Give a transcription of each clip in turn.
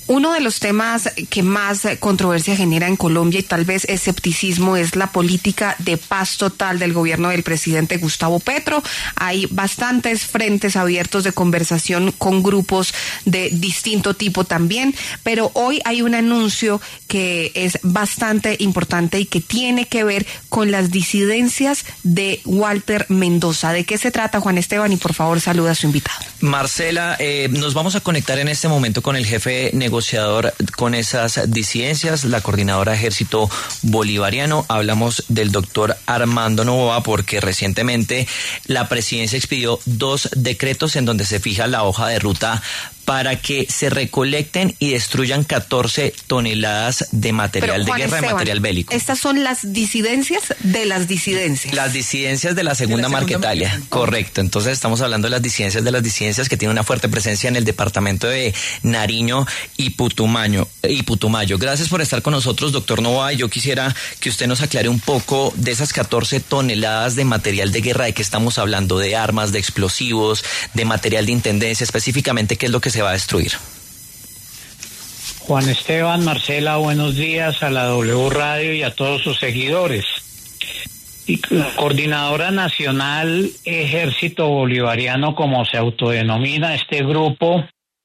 Uno de los temas que más controversia genera en Colombia y tal vez escepticismo es la política de paz total del gobierno del presidente Gustavo Petro. Hay bastantes frentes abiertos de conversación con grupos de distinto tipo también, pero hoy hay un anuncio que es bastante importante y que tiene que ver con las disidencias de Walter Mendoza. ¿De qué se trata, Juan Esteban? Y por favor saluda a su invitado. Marcela, nos vamos a conectar en este momento con el jefe negociador con esas disidencias, la coordinadora de Ejército Bolivariano. Hablamos del doctor Armando Noboa porque recientemente la presidencia expidió 2 decretos en donde se fija la hoja de ruta para que se recolecten y destruyan 14 toneladas de material de guerra, de material bélico. Estas son las disidencias de las disidencias. Las disidencias de la segunda Marquetalia, correcto. Entonces estamos hablando de las disidencias que tienen una fuerte presencia en el departamento de Nariño y Putumayo. Gracias por estar con nosotros, doctor Noboa. Yo quisiera que usted nos aclare un poco de esas 14 toneladas de material de guerra, de qué estamos hablando, de armas, de explosivos, de material de intendencia, específicamente qué es lo que se va a destruir. Juan Esteban, Marcela, buenos días a la W Radio y a todos sus seguidores. Y la Coordinadora Nacional Ejército Bolivariano, como se autodenomina este grupo,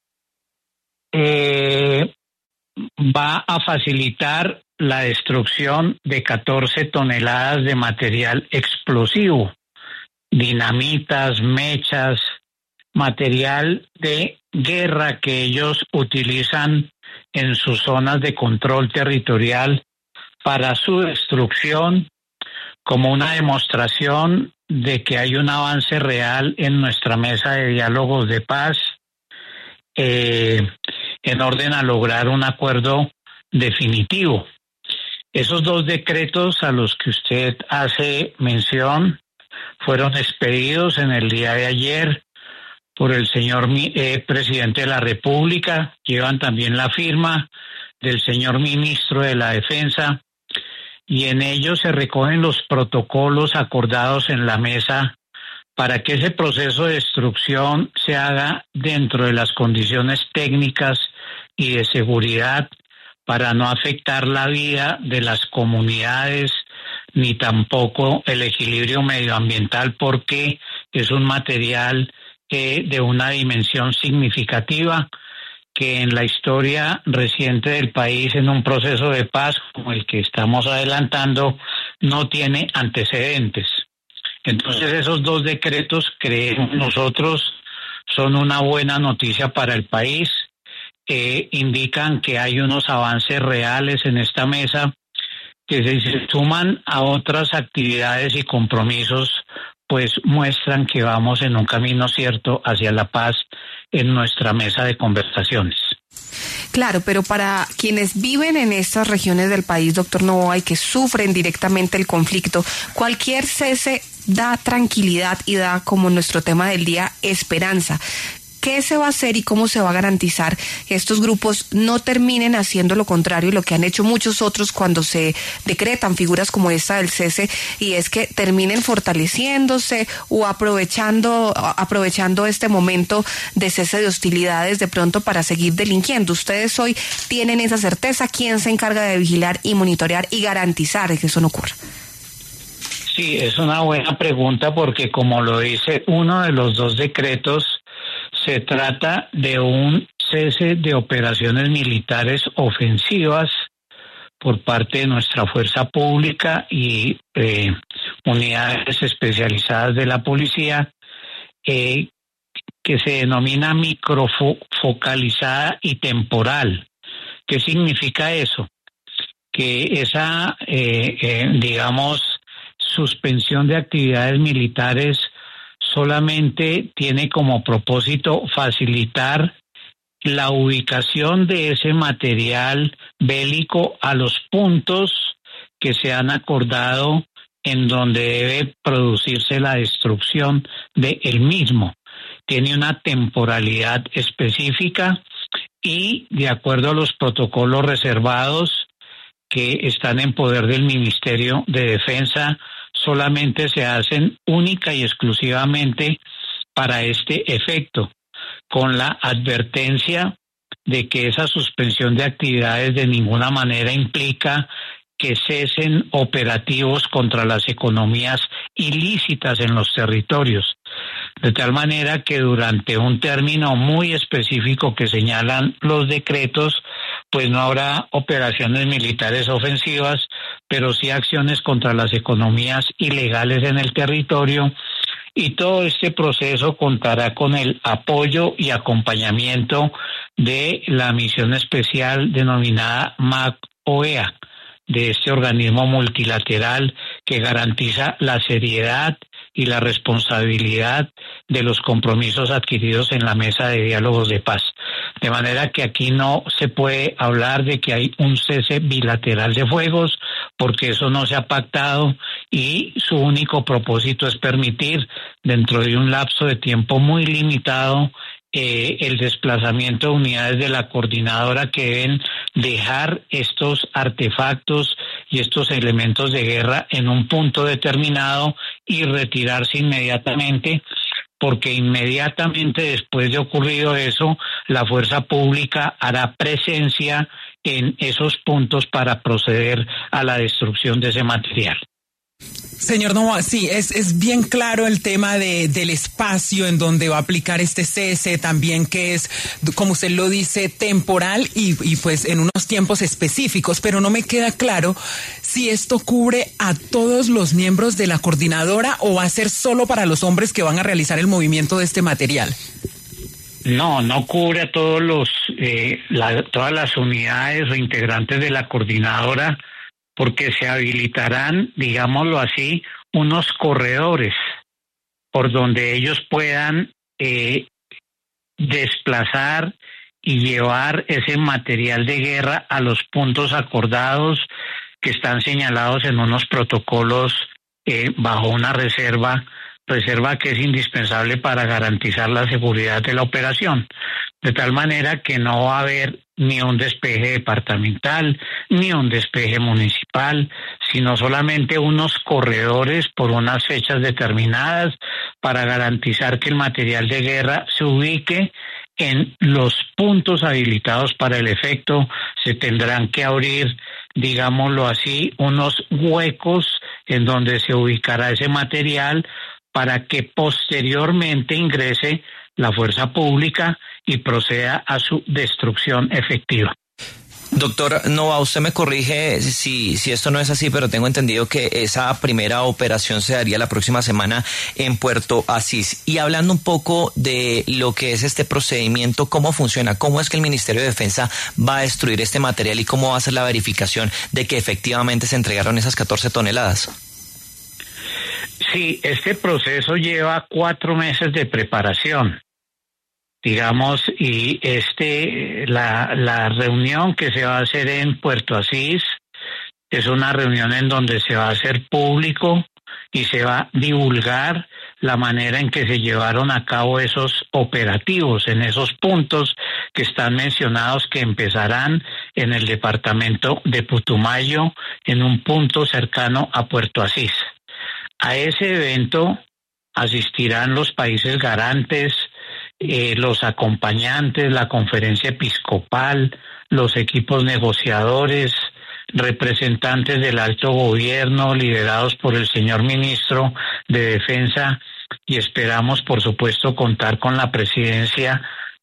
va a facilitar la destrucción de 14 toneladas de material explosivo, dinamitas, mechas, material de guerra que ellos utilizan en sus zonas de control territorial para su destrucción, como una demostración de que hay un avance real en nuestra mesa de diálogos de paz, en orden a lograr un acuerdo definitivo. Esos 2 decretos a los que usted hace mención fueron expedidos en el día de ayer por el señor presidente de la República. Llevan también la firma del señor ministro de la Defensa y en ellos se recogen los protocolos acordados en la mesa para que ese proceso de destrucción se haga dentro de las condiciones técnicas y de seguridad para no afectar la vida de las comunidades ni tampoco el equilibrio medioambiental, porque es un material de una dimensión significativa que en la historia reciente del país, en un proceso de paz como el que estamos adelantando, no tiene antecedentes. Entonces esos 2 decretos, creemos nosotros, son una buena noticia para el país. Indican que hay unos avances reales en esta mesa que se suman a otras actividades y compromisos, pues muestran que vamos en un camino cierto hacia la paz en nuestra mesa de conversaciones. Claro, pero para quienes viven en estas regiones del país, doctor Noboa, y que sufren directamente el conflicto, cualquier cese da tranquilidad y da, como nuestro tema del día, esperanza. ¿Qué se va a hacer y cómo se va a garantizar que estos grupos no terminen haciendo lo contrario, lo que han hecho muchos otros cuando se decretan figuras como esta del cese, y es que terminen fortaleciéndose o aprovechando este momento de cese de hostilidades de pronto para seguir delinquiendo? Ustedes hoy tienen esa certeza. ¿Quién se encarga de vigilar y monitorear y garantizar que eso no ocurra? Sí, es una buena pregunta porque, como lo dice uno de los 2 decretos, se trata de un cese de operaciones militares ofensivas por parte de nuestra fuerza pública y unidades especializadas de la policía, que se denomina microfocalizada y temporal. ¿Qué significa eso? Que esa, suspensión de actividades militares solamente tiene como propósito facilitar la ubicación de ese material bélico a los puntos que se han acordado en donde debe producirse la destrucción de el mismo. Tiene una temporalidad específica y, de acuerdo a los protocolos reservados que están en poder del Ministerio de Defensa, solamente se hacen única y exclusivamente para este efecto, con la advertencia de que esa suspensión de actividades de ninguna manera implica que cesen operativos contra las economías ilícitas en los territorios, de tal manera que durante un término muy específico que señalan los decretos, pues no habrá operaciones militares ofensivas, pero sí acciones contra las economías ilegales en el territorio, y todo este proceso contará con el apoyo y acompañamiento de la misión especial denominada MAC-OEA, de este organismo multilateral que garantiza la seriedad y la responsabilidad de los compromisos adquiridos en la mesa de diálogos de paz. De manera que aquí no se puede hablar de que hay un cese bilateral de fuegos, porque eso no se ha pactado y su único propósito es permitir, dentro de un lapso de tiempo muy limitado, el desplazamiento de unidades de la coordinadora que deben dejar estos artefactos y estos elementos de guerra en un punto determinado y retirarse inmediatamente, porque inmediatamente después de ocurrido eso, la fuerza pública hará presencia en esos puntos para proceder a la destrucción de ese material. Señor Noboa, sí, es bien claro el tema del espacio en donde va a aplicar este cese, también que es, como usted lo dice, temporal y pues en unos tiempos específicos, pero no me queda claro si esto cubre a todos los miembros de la coordinadora o va a ser solo para los hombres que van a realizar el movimiento de este material. No cubre a todos todas las unidades o integrantes de la coordinadora, porque se habilitarán, digámoslo así, unos corredores por donde ellos puedan desplazar y llevar ese material de guerra a los puntos acordados que están señalados en unos protocolos bajo una reserva que es indispensable para garantizar la seguridad de la operación, de tal manera que no va a haber ni un despeje departamental, ni un despeje municipal, sino solamente unos corredores por unas fechas determinadas para garantizar que el material de guerra se ubique en los puntos habilitados para el efecto. Se tendrán que abrir, digámoslo así, unos huecos en donde se ubicará ese material para que posteriormente ingrese la fuerza pública y proceda a su destrucción efectiva. Doctor Noboa, usted me corrige si esto no es así, pero tengo entendido que esa primera operación se daría la próxima semana en Puerto Asís. Y hablando un poco de lo que es este procedimiento, ¿cómo funciona? ¿Cómo es que el Ministerio de Defensa va a destruir este material y cómo va a ser la verificación de que efectivamente se entregaron esas 14 toneladas? Sí, este proceso lleva 4 meses de preparación, digamos, y la reunión que se va a hacer en Puerto Asís es una reunión en donde se va a hacer público y se va a divulgar la manera en que se llevaron a cabo esos operativos en esos puntos que están mencionados, que empezarán en el departamento de Putumayo, en un punto cercano a Puerto Asís. A ese evento asistirán los países garantes, los acompañantes, la conferencia episcopal, los equipos negociadores, representantes del alto gobierno liderados por el señor ministro de Defensa, y esperamos, por supuesto, contar con la presencia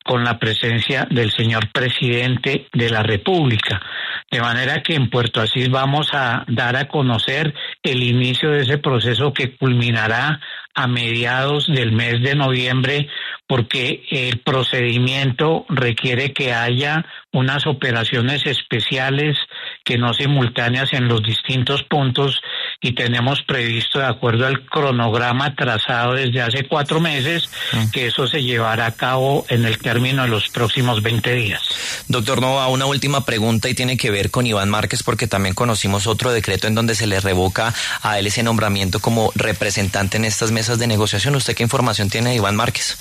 del señor presidente de la República. De manera que en Puerto Asís vamos a dar a conocer el inicio de ese proceso que culminará a mediados del mes de noviembre, porque el procedimiento requiere que haya unas operaciones especiales que no simultáneas en los distintos puntos, y tenemos previsto, de acuerdo al cronograma trazado desde hace 4 meses, que eso se llevará a cabo en el término de los próximos 20 días. Doctor Noboa, una última pregunta y tiene que ver con Iván Márquez, porque también conocimos otro decreto en donde se le revoca a él ese nombramiento como representante en estas mesas de negociación. ¿Usted qué información tiene de Iván Márquez?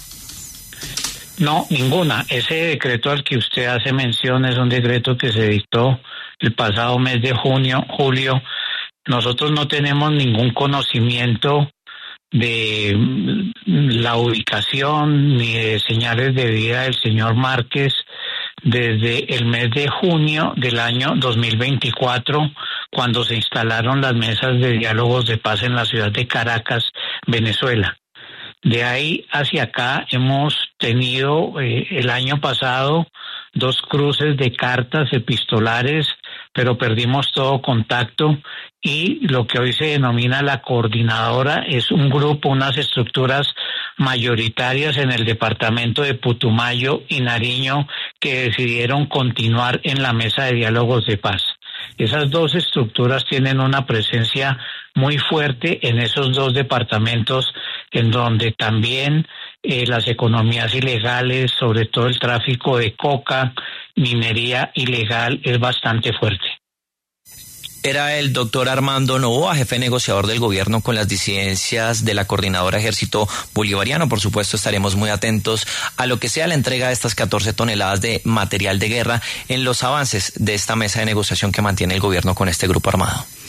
No, ninguna. Ese decreto al que usted hace mención es un decreto que se dictó el pasado mes de julio. Nosotros no tenemos ningún conocimiento de la ubicación ni de señales de vida del señor Márquez, desde el mes de junio del año 2024, cuando se instalaron las mesas de diálogos de paz en la ciudad de Caracas, Venezuela. De ahí hacia acá hemos tenido el año pasado 2 cruces de cartas epistolares, pero perdimos todo contacto, y lo que hoy se denomina la coordinadora es un grupo, unas estructuras mayoritarias en el departamento de Putumayo y Nariño que decidieron continuar en la mesa de diálogos de paz. Esas 2 estructuras tienen una presencia muy fuerte en esos 2 departamentos, en donde también las economías ilegales, sobre todo el tráfico de coca, minería ilegal, es bastante fuerte. Era el doctor Armando Noboa, jefe negociador del gobierno con las disidencias de la Coordinadora Ejército Bolivariano. Por supuesto, estaremos muy atentos a lo que sea la entrega de estas 14 toneladas de material de guerra en los avances de esta mesa de negociación que mantiene el gobierno con este grupo armado.